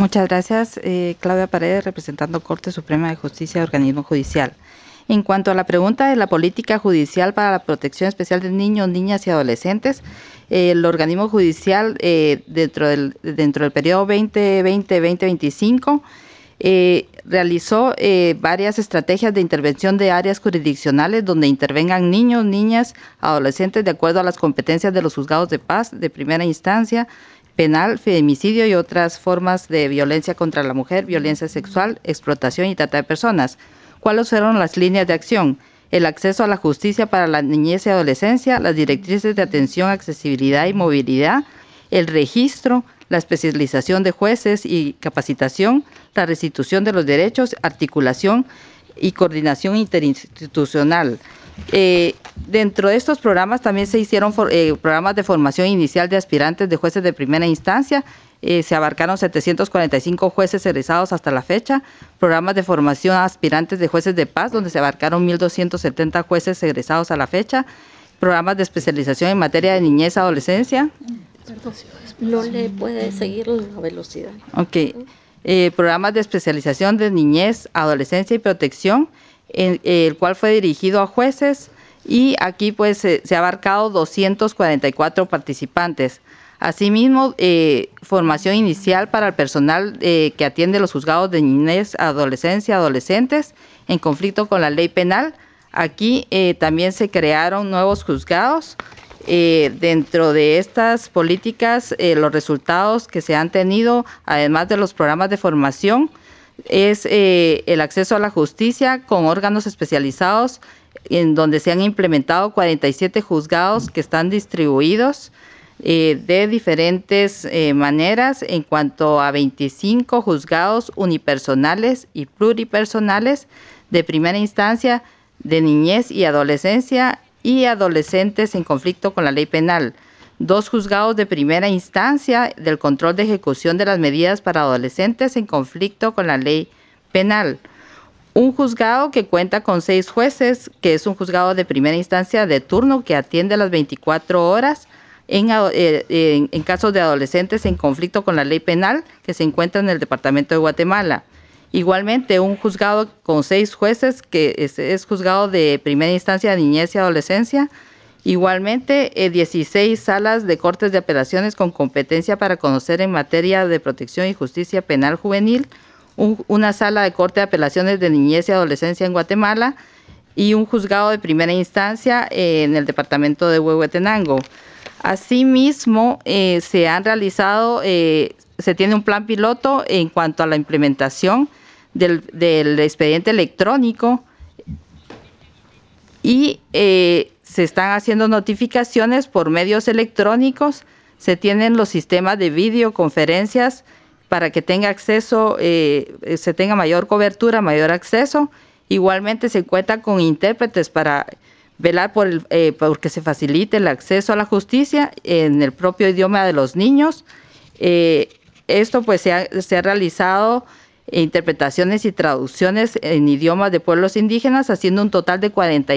Muchas gracias, Claudia Paredes, representando Corte Suprema de Justicia de Organismo Judicial. En cuanto a la pregunta de la política judicial para la protección especial de niños, niñas y adolescentes, el organismo judicial dentro del periodo 2020-2025 realizó varias estrategias de intervención de áreas jurisdiccionales donde intervengan niños, niñas, adolescentes de acuerdo a las competencias de los juzgados de paz de primera instancia, penal, feminicidio y otras formas de violencia contra la mujer, violencia sexual, explotación y trata de personas. ¿Cuáles fueron las líneas de acción? El acceso a la justicia para la niñez y adolescencia, las directrices de atención, accesibilidad y movilidad, el registro, la especialización de jueces y capacitación, la restitución de los derechos, articulación y coordinación interinstitucional. Dentro de estos programas también se hicieron programas de formación inicial de aspirantes de jueces de primera instancia. Se abarcaron 745 jueces egresados hasta la fecha, programas de formación a aspirantes de jueces de paz, donde se abarcaron 1.270 jueces egresados a la fecha, programas de especialización en materia de niñez y adolescencia. Perdón, no le puede seguir la velocidad. Ok. Programas de especialización de niñez, adolescencia y protección, el cual fue dirigido a jueces, y aquí pues se ha abarcado 244 participantes. Asimismo, formación inicial para el personal que atiende los juzgados de niñez, adolescencia, adolescentes en conflicto con la ley penal. Aquí también se crearon nuevos juzgados. Dentro de estas políticas, los resultados que se han tenido, además de los programas de formación, es el acceso a la justicia con órganos especializados, en donde se han implementado 47 juzgados que están distribuidos de diferentes maneras en cuanto a 25 juzgados unipersonales y pluripersonales de primera instancia, de niñez y adolescencia y adolescentes en conflicto con la ley penal. 2 juzgados de primera instancia del control de ejecución de las medidas para adolescentes en conflicto con la ley penal. Un juzgado que cuenta con 6 jueces, que es un juzgado de primera instancia de turno que atiende las 24 horas en casos de adolescentes en conflicto con la ley penal, que se encuentra en el departamento de Guatemala. Igualmente, un juzgado con 6 jueces, que es juzgado de primera instancia de niñez y adolescencia. Igualmente, 16 salas de cortes de apelaciones con competencia para conocer en materia de protección y justicia penal juvenil, una sala de corte de apelaciones de niñez y adolescencia en Guatemala y un juzgado de primera instancia en el departamento de Huehuetenango. Asimismo, se han realizado, se tiene un plan piloto en cuanto a la implementación del expediente electrónico y se están haciendo notificaciones por medios electrónicos. Se tienen los sistemas de videoconferencias para que tenga acceso, se tenga mayor cobertura, mayor acceso. Igualmente se cuenta con intérpretes para velar por que se facilite el acceso a la justicia en el propio idioma de los niños. Esto pues se ha realizado interpretaciones y traducciones en idiomas de pueblos indígenas, haciendo un total de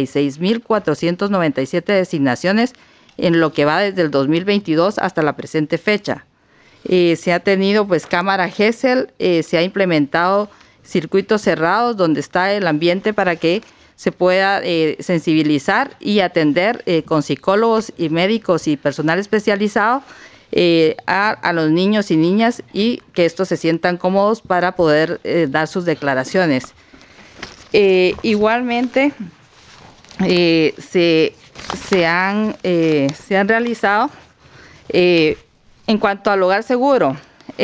46.497 designaciones en lo que va desde el 2022 hasta la presente fecha. Se ha tenido pues cámara GESEL, se ha implementado circuitos cerrados donde está el ambiente para que se pueda sensibilizar y atender con psicólogos y médicos y personal especializado a los niños y niñas, y que estos se sientan cómodos para poder dar sus declaraciones. Igualmente, se han realizado en cuanto al hogar seguro.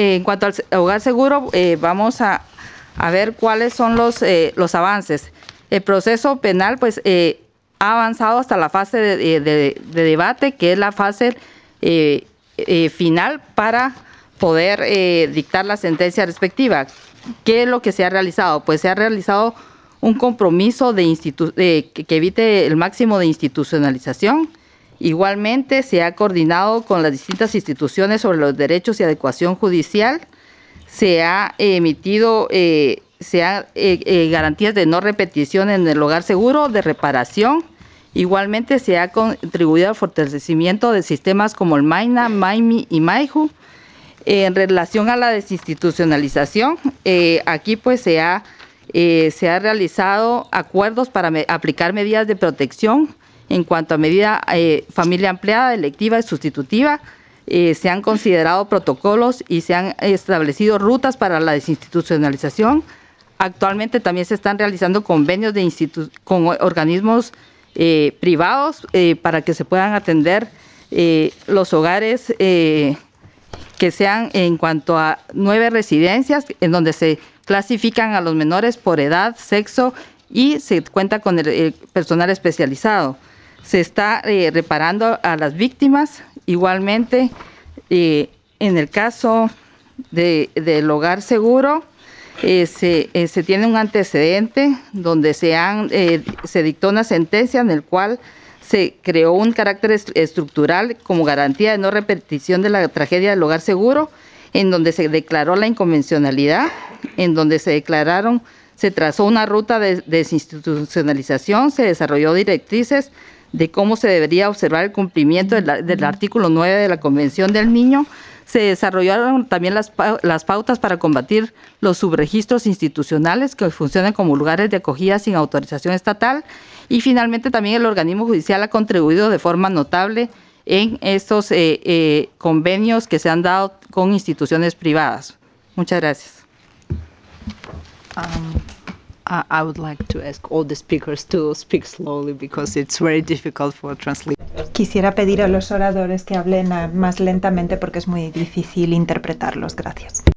Vamos a ver cuáles son los avances. El proceso penal pues ha avanzado hasta la fase de debate, que es la fase final para poder dictar la sentencia respectiva. ¿Qué es lo que se ha realizado? Pues se ha realizado un compromiso que evite el máximo de institucionalización. Igualmente, se ha coordinado con las distintas instituciones sobre los derechos y adecuación judicial. Se ha emitido garantías de no repetición en el hogar seguro, de reparación. Igualmente, se ha contribuido al fortalecimiento de sistemas como el MAINA, MAIMI y MAIJU. En relación a la desinstitucionalización, aquí pues se ha realizado acuerdos para aplicar medidas de protección en cuanto a medida familia ampliada, electiva y sustitutiva. Se han considerado protocolos y se han establecido rutas para la desinstitucionalización. Actualmente también se están realizando convenios con organismos privados para que se puedan atender los hogares que sean en cuanto a 9 residencias en donde se clasifican a los menores por edad, sexo y se cuenta con el personal especializado. Se está reparando a las víctimas. Igualmente, en el caso del hogar seguro, se tiene un antecedente donde se dictó una sentencia en el cual se creó un carácter estructural como garantía de no repetición de la tragedia del hogar seguro, en donde se declaró la inconvencionalidad, en donde se trazó una ruta de desinstitucionalización, se desarrolló directrices de cómo se debería observar el cumplimiento del artículo 9 de la Convención del Niño. Se desarrollaron también las pautas para combatir los subregistros institucionales que funcionan como lugares de acogida sin autorización estatal. Y finalmente también el organismo judicial ha contribuido de forma notable en estos convenios que se han dado con instituciones privadas. Muchas gracias. I would like to ask all the speakers to speak slowly because it's very difficult for translation. Quisiera pedir a los oradores que hablen más lentamente porque es muy difícil interpretarlos. Gracias.